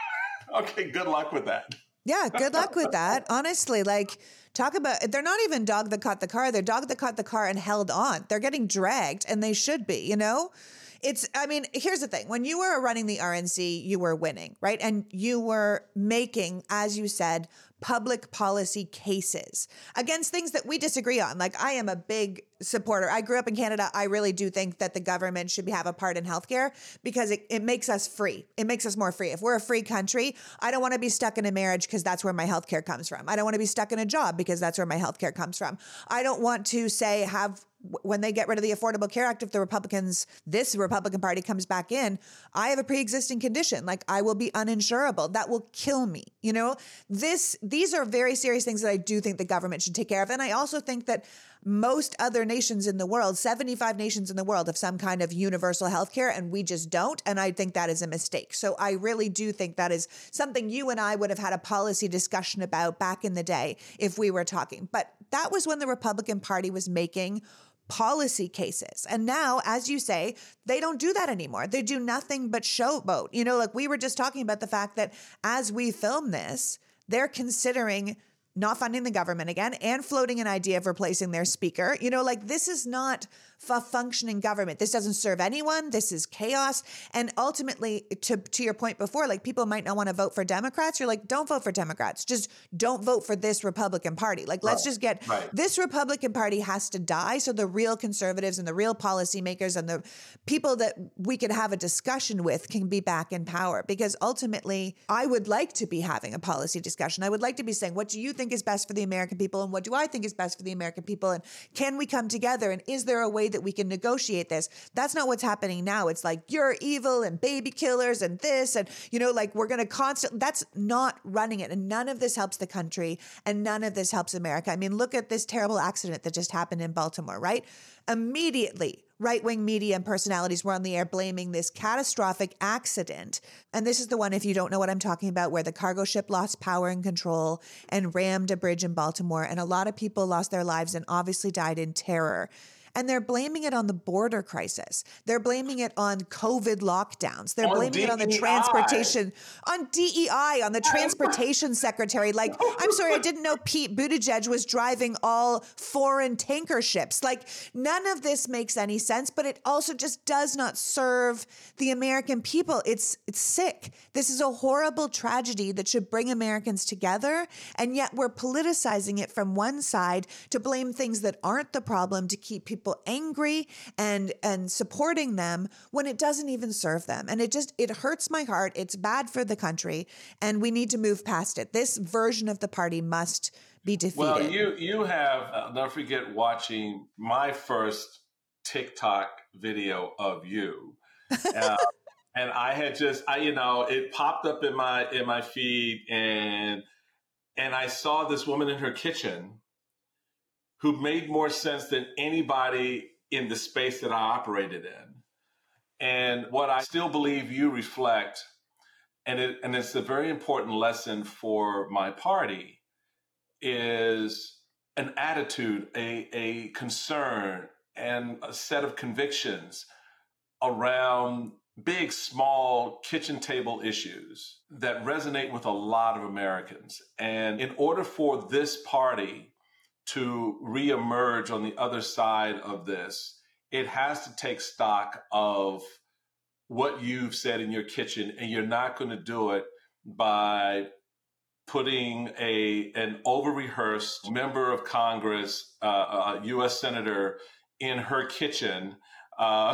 Okay, good luck with that. Yeah, good luck with that. Honestly, like, talk about, they're not even dog that caught the car. They're dog that caught the car and held on. They're getting dragged, and they should be, you know? It's, I mean, here's the thing. When you were running the R N C, you were winning, right? And you were making, as you said, public policy cases against things that we disagree on. Like, I am a big supporter. I grew up in Canada. I really do think that the government should have a part in healthcare because it, it makes us free. It makes us more free. If we're a free country, I don't want to be stuck in a marriage because that's where my healthcare comes from. I don't want to be stuck in a job because that's where my healthcare comes from. I don't want to say have, when they get rid of the Affordable Care Act, if the Republicans, this Republican Party comes back in, I have a pre-existing condition. Like, I will be uninsurable. That will kill me. You know, this, these are very serious things that I do think the government should take care of. And I also think that most other nations in the world, seventy-five nations in the world, have some kind of universal health care, and we just don't. And I think that is a mistake. So I really do think that is something you and I would have had a policy discussion about back in the day if we were talking. But that was when the Republican Party was making policy cases. And now, as you say, they don't do that anymore. They do nothing but showboat. You know, like we were just talking about the fact that as we film this, they're considering not funding the government again and floating an idea of replacing their speaker. You know, like this is not a functioning government. This doesn't serve anyone. This is chaos. And ultimately, to, to your point before, like people might not want to vote for Democrats. You're like, don't vote for Democrats. Just don't vote for this Republican Party. Like, let's right. just get right. this Republican Party has to die. So the real conservatives and the real policymakers and the people that we can have a discussion with can be back in power. Because ultimately, I would like to be having a policy discussion. I would like to be saying, what do you think is best for the American people? And what do I think is best for the American people? And can we come together? And is there a way that we can negotiate this? That's not what's happening now. It's like, you're evil and baby killers and this, and, you know, like we're going to constantly, that's not running it. And none of this helps the country and none of this helps America. I mean, look at this terrible accident that just happened in Baltimore, right? Immediately, right-wing media and personalities were on the air blaming this catastrophic accident. And this is the one, if you don't know what I'm talking about, where the cargo ship lost power and control and rammed a bridge in Baltimore. And a lot of people lost their lives and obviously died in terror. And they're blaming it on the border crisis. They're blaming it on COVID lockdowns. They're on blaming D E I. it on the transportation, on D E I, on the transportation secretary. Like, I'm sorry, I didn't know Pete Buttigieg was driving all foreign tanker ships. Like, none of this makes any sense, but it also just does not serve the American people. It's it's sick. This is a horrible tragedy that should bring Americans together. And yet we're politicizing it from one side to blame things that aren't the problem, to keep people people angry and and supporting them when it doesn't even serve them. And it just, it hurts my heart. It's bad for the country and we need to move past it. This version of the party must be defeated. Well, you you have, I'll never forget watching my first TikTok video of you. Uh, and I had just, I, you know, it popped up in my in my feed and and I saw this woman in her kitchen who made more sense than anybody in the space that I operated in. And what I still believe you reflect, and it, and it's a very important lesson for my party, is an attitude, a, a concern, and a set of convictions around big, small kitchen table issues that resonate with a lot of Americans. And in order for this party to reemerge on the other side of this, it has to take stock of what you've said in your kitchen, and you're not going to do it by putting a an over-rehearsed member of Congress, uh, a U S senator, in her kitchen. Uh,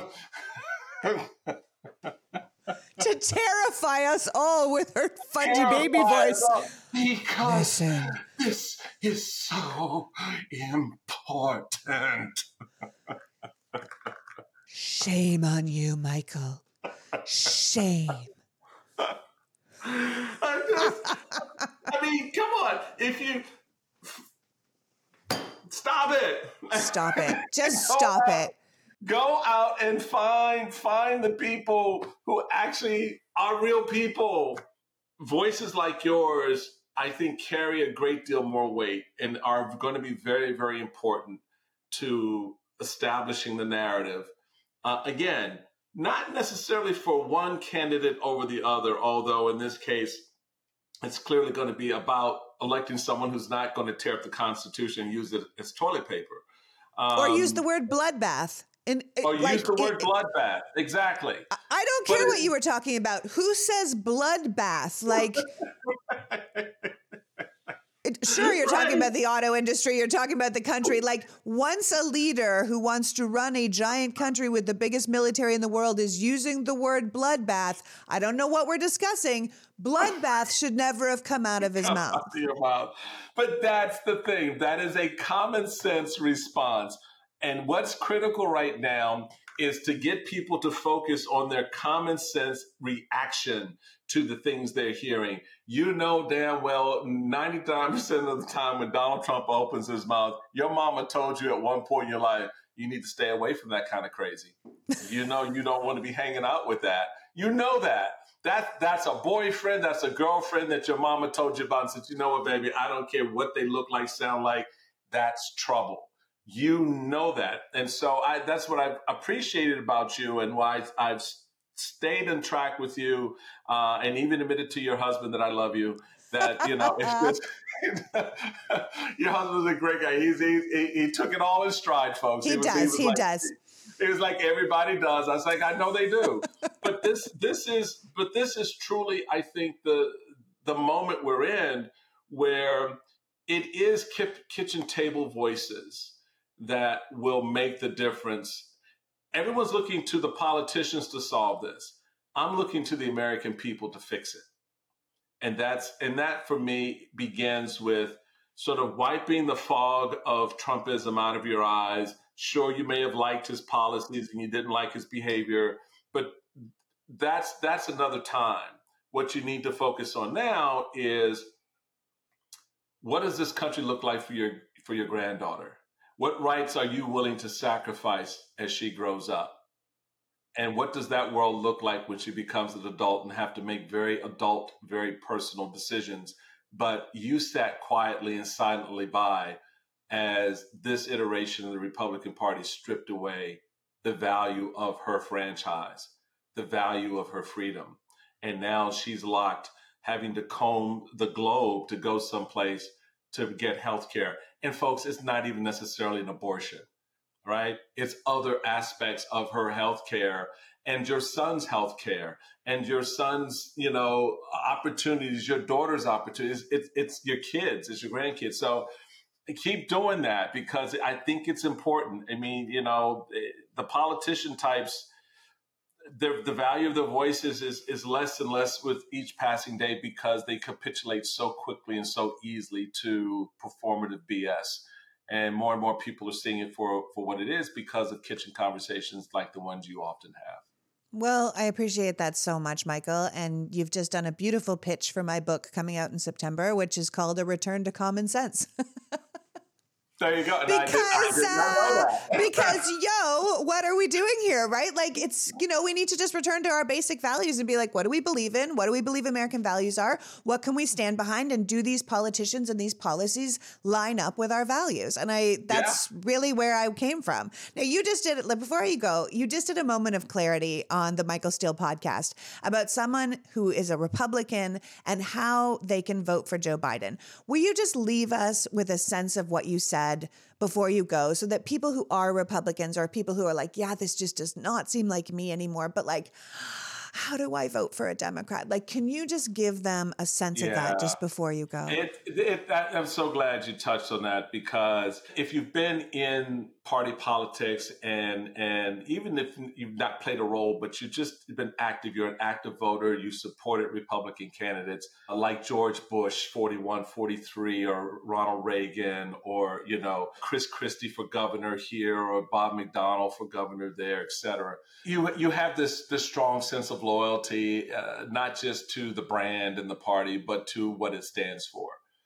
to terrify us all with her fudgy baby voice. Because Listen. This is so important. Shame on you, Michael. Shame. I, just, I mean, come on. If you... Stop it. Stop it. Just stop out, it. Go out and find find the people who actually are real people. Voices like yours, I think, carry a great deal more weight and are going to be very, very important to establishing the narrative. Uh, again, not necessarily for one candidate over the other, although in this case, it's clearly going to be about electing someone who's not going to tear up the Constitution and use it as toilet paper. Um, or use the word bloodbath. And, or like, use the word it, bloodbath. Exactly. I don't care what you were talking about. Who says bloodbath? Like, it, sure, you're talking right. about the auto industry. You're talking about the country. Like, once a leader who wants to run a giant country with the biggest military in the world is using the word bloodbath, I don't know what we're discussing. Bloodbath should never have come out of his mouth. Out of your mouth. But that's the thing. That is a common sense response. And what's critical right now is to get people to focus on their common sense reaction to the things they're hearing. You know damn well ninety-nine percent of the time when Donald Trump opens his mouth, your mama told you at one point in your life, you need to stay away from that kind of crazy. You know you don't want to be hanging out with that. You know that. That that's a boyfriend, that's a girlfriend that your mama told you about and said, you know what, baby, I don't care what they look like, sound like, that's trouble. You know that. And so I, that's what I've appreciated about you and why I've stayed in track with you uh, and even admitted to your husband that I love you. that, you know, it's just, your husband's a great guy. He's, he, he, he took it all in stride, folks. He, he was, does. He, was he like, does. It was like everybody does. I was like, I know they do. But this, this is, but this is truly, I think, the, the moment we're in where it is kitchen table voices that will make the difference. Everyone's looking to the politicians to solve this. I'm looking to the American people to fix it. And that's, and that for me begins with sort of wiping the fog of Trumpism out of your eyes. Sure, you may have liked his policies and you didn't like his behavior, but that's, that's another time. What you need to focus on now is, what does this country look like for your, for your granddaughter? What rights are you willing to sacrifice as she grows up? And what does that world look like when she becomes an adult and have to make very adult, very personal decisions? But you sat quietly and silently by as this iteration of the Republican Party stripped away the value of her franchise, the value of her freedom. And now she's locked, having to comb the globe to go someplace to get health care. And folks, it's not even necessarily an abortion, right? It's other aspects of her health care and your son's health care and your son's, you know, opportunities, your daughter's opportunities. It's, it's your kids, it's your grandkids. So keep doing that, because I think it's important. I mean, you know, the politician types, the, the value of their voices is, is less and less with each passing day, because they capitulate so quickly and so easily to performative B S. And more and more people are seeing it for, for what it is because of kitchen conversations like the ones you often have. Well, I appreciate that so much, Michael. And you've just done a beautiful pitch for my book coming out in September, which is called A Return to Common Sense. There you go. And Because, I did, I did not know uh, that. because, yo, what are we doing here, right? Like, it's, you know, we need to just return to our basic values and be like, what do we believe in? What do we believe American values are? What can we stand behind? And do these politicians and these policies line up with our values? And I, that's yeah. really where I came from. Now, you just did it, before you go, you just did a moment of clarity on the Michael Steele podcast about someone who is a Republican and how they can vote for Joe Biden. Will you just leave us with a sense of what you said before you go, so that people who are Republicans or people who are like, yeah, this just does not seem like me anymore, but like, how do I vote for a Democrat? Like, can you just give them a sense yeah. of that just before you go? It, it, that, I'm so glad you touched on that, because if you've been in party politics and and even if you've not played a role, but you've just been active, you're an active voter, you supported Republican candidates like George Bush, forty-one, forty-three, or Ronald Reagan, or, you know, Chris Christie for governor here, or Bob McDonnell for governor there, et cetera. You, you have this, this strong sense of loyalty, uh, not just to the brand and the party, but to what it stands for.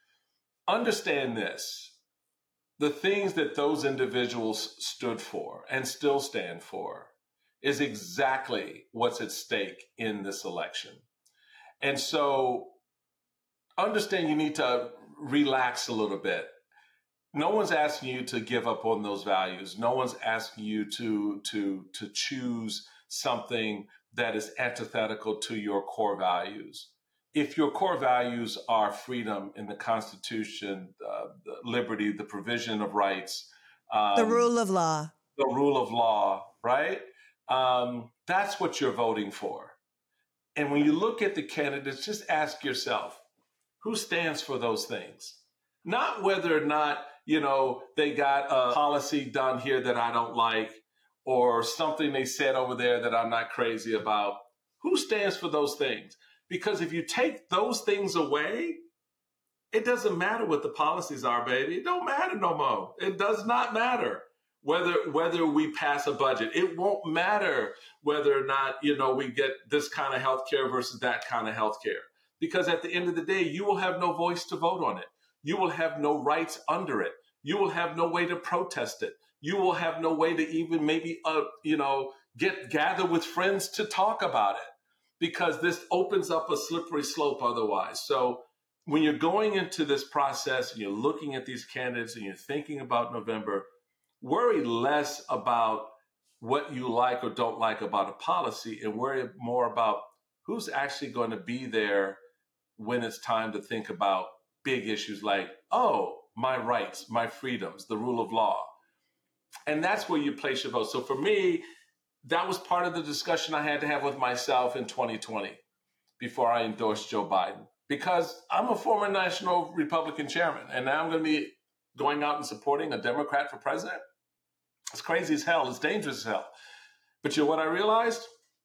Understand this. The things that those individuals stood for and still stand for is exactly what's at stake in this election. And so understand you need to relax a little bit. No one's asking you to give up on those values. No one's asking you to, to, to choose something that is antithetical to your core values. If your core values are freedom in the Constitution, uh, the liberty, the provision of rights, um, the rule of law, the rule of law, right? Um, that's what you're voting for. And when you look at the candidates, just ask yourself, who stands for those things? Not whether or not, you know, they got a policy done here that I don't like, or something they said over there that I'm not crazy about. Who stands for those things? Because if you take those things away, it doesn't matter what the policies are, baby. It don't matter no more. It does not matter whether whether we pass a budget. It won't matter whether or not, you know, we get this kind of health care versus that kind of health care. Because at the end of the day, you will have no voice to vote on it. You will have no rights under it. You will have no way to protest it. You will have no way to even maybe, uh, you know, get gather with friends to talk about it, because this opens up a slippery slope otherwise. So when you're going into this process and you're looking at these candidates and you're thinking about November, worry less about what you like or don't like about a policy and worry more about who's actually going to be there when it's time to think about big issues like, oh, my rights, my freedoms, the rule of law. And that's where you place your vote. So for me, that was part of the discussion I had to have with myself in twenty twenty before I endorsed Joe Biden, because I'm a former National Republican chairman, and now I'm going to be going out and supporting a Democrat for president. It's crazy as hell. It's dangerous as hell. But you know what I realized?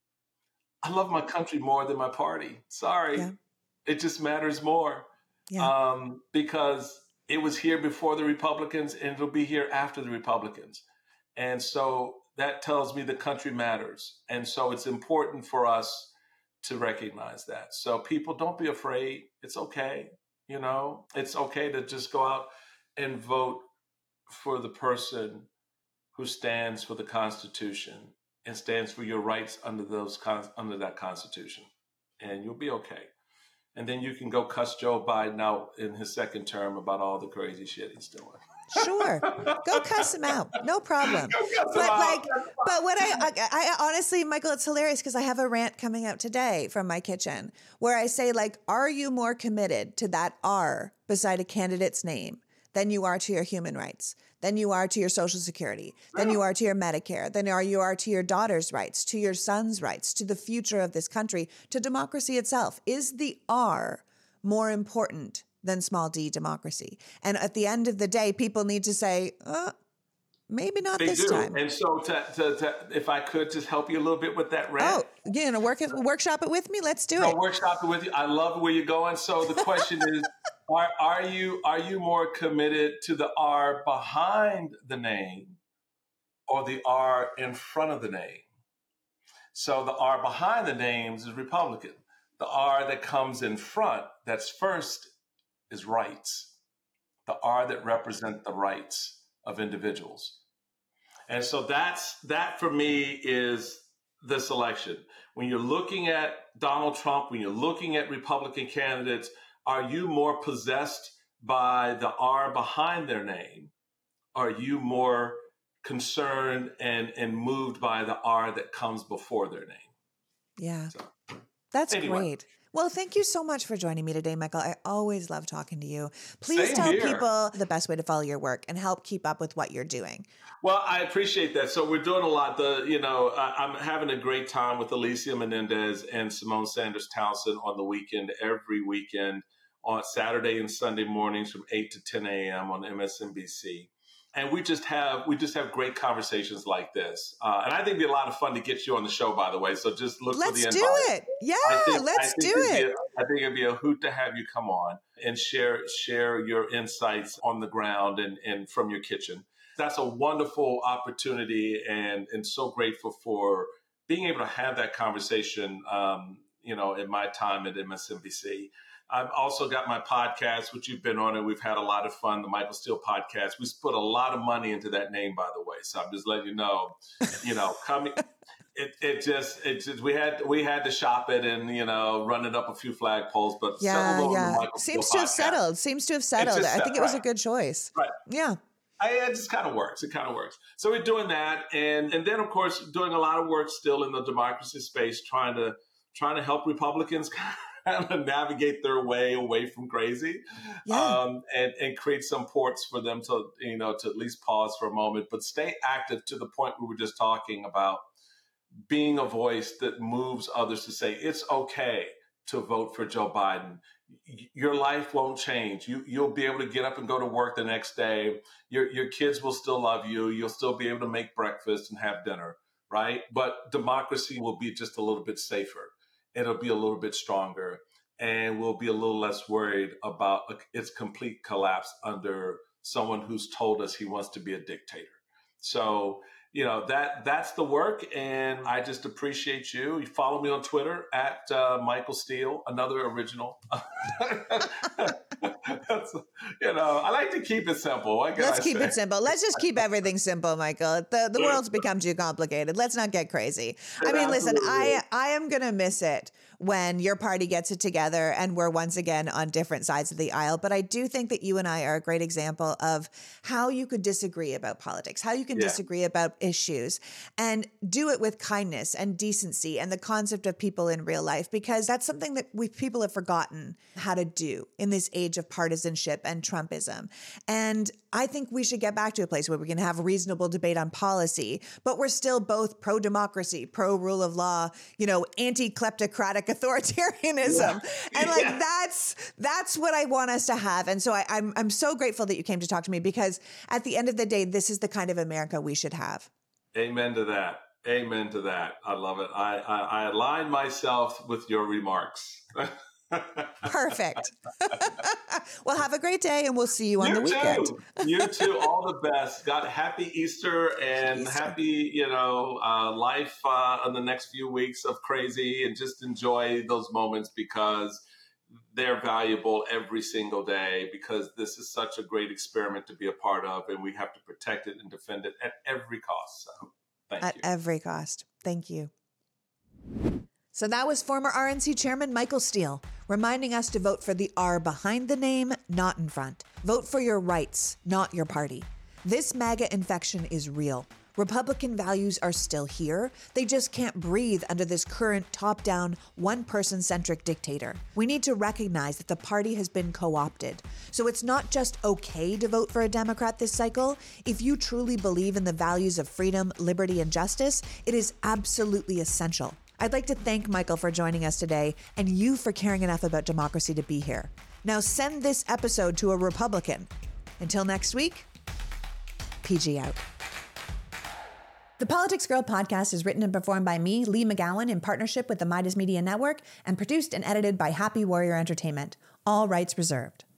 I love my country more than my party. Sorry. Yeah. It just matters more. Yeah. Um, because it was here before the Republicans, and it'll be here after the Republicans. And so that tells me the country matters. And so it's important for us to recognize that. So people, don't be afraid. It's okay. You know, it's okay to just go out and vote for the person who stands for the Constitution and stands for your rights under those under that Constitution, and you'll be okay. And then you can go cuss Joe Biden out in his second term about all the crazy shit he's doing. Sure, go cuss him out, no problem. But like, but what I, I, I honestly, Michael, it's hilarious because I have a rant coming out today from my kitchen where I say, like, are you more committed to that R beside a candidate's name than you are to your human rights, than you are to your Social Security, than you are to your Medicare, than you are to your daughter's rights, to your son's rights, to the future of this country, to democracy itself? Is the R more important than small d democracy? And at the end of the day, people need to say, uh, maybe not they this do. time. And so to, to, to, if I could just help you a little bit with that rant. Oh, you know, work it, workshop it with me? Let's do no, it. Workshop it with you. I love where you're going. So the question is, Are, are you are you more committed to the R behind the name or the R in front of the name? So the R behind the names is Republican. The R that comes in front, that's first, is rights. The R that represent the rights of individuals. And so that's that for me is this election. When you're looking at Donald Trump, when you're looking at Republican candidates, are you more possessed by the R behind their name? Are you more concerned and, and moved by the R that comes before their name? Yeah, so, that's anyway. Great. Well, thank you so much for joining me today, Michael. I always love talking to you. Please Same tell here. people the best way to follow your work and help keep up with what you're doing. Well, I appreciate that. So we're doing a lot. The you know, I, I'm having a great time with Alicia Menendez and Simone Sanders Townsend on the weekend, every weekend on Saturday and Sunday mornings from eight to ten a.m. on M S N B C. And we just have we just have great conversations like this. Uh, and I think it'd be a lot of fun to get you on the show, by the way. So just look let's for the invite. Let's do it. Yeah, think, let's do it. A, I think it'd be a hoot to have you come on and share share your insights on the ground and, and from your kitchen. That's a wonderful opportunity, and, and so grateful for being able to have that conversation, um, you know, in my time at M S N B C. I've also got my podcast, which you've been on, and we've had a lot of fun, the Michael Steele podcast. We put a lot of money into that name, by the way. So I'm just letting you know, you know, coming, it, it just, it just, we had, we had to shop it and, you know, run it up a few flagpoles, but yeah, yeah. Seems to have settled, seems to have settled. I think it was right. a good choice. Right. Yeah. I, it just kind of works. It kind of works. So we're doing that. And, and then, of course, doing a lot of work still in the democracy space, trying to, trying to help Republicans kind of navigate their way away from crazy, yeah. um, and, and create some ports for them to, you know, to at least pause for a moment, but stay active to the point we were just talking about, being a voice that moves others to say, it's okay to vote for Joe Biden. Your life won't change. You, you'll be able to get up and go to work the next day. Your, your kids will still love you. You'll still be able to make breakfast and have dinner, right? But democracy will be just a little bit safer. It'll be a little bit stronger, and we'll be a little less worried about its complete collapse under someone who's told us he wants to be a dictator. So, you know, that that's the work, and I just appreciate you. You follow me on Twitter at uh, Michael Steele, another original. That's, you know, I like to keep it simple. What can Let's I keep say? it simple. Let's just keep everything simple, Michael. The the world's become too complicated. Let's not get crazy. I mean, listen, I I am going to miss it when your party gets it together and we're once again on different sides of the aisle. But I do think that you and I are a great example of how you could disagree about politics, how you can yeah. disagree about issues and do it with kindness and decency and the concept of people in real life, because that's something that we people have forgotten how to do in this age of partisanship and Trumpism. And I think we should get back to a place where we can have reasonable debate on policy, but we're still both pro-democracy, pro-rule of law, you know, anti-kleptocratic authoritarianism. Yeah. And like, yeah. that's, that's what I want us to have. And so I, I'm, I'm so grateful that you came to talk to me, because at the end of the day, this is the kind of America we should have. Amen to that. Amen to that. I love it. I, I, I align myself with your remarks. Perfect. Well, have a great day, and we'll see you on you the weekend. Too. You too. All the best. God, happy Easter and Easter. happy, you know, uh, life uh, in the next few weeks of crazy, and just enjoy those moments, because they're valuable every single day, because this is such a great experiment to be a part of, and we have to protect it and defend it at every cost. So thank at you. At every cost. Thank you. So that was former R N C Chairman Michael Steele, reminding us to vote for the R behind the name, not in front. Vote for your rights, not your party. This MAGA infection is real. Republican values are still here. They just can't breathe under this current top-down, one-person-centric dictator. We need to recognize that the party has been co-opted. So it's not just okay to vote for a Democrat this cycle. If you truly believe in the values of freedom, liberty, and justice, it is absolutely essential. I'd like to thank Michael for joining us today, and you for caring enough about democracy to be here. Now send this episode to a Republican. Until next week, P G out. The Politics Girl podcast is written and performed by me, Lee McGowan, in partnership with the Midas Media Network, and produced and edited by Happy Warrior Entertainment. All rights reserved.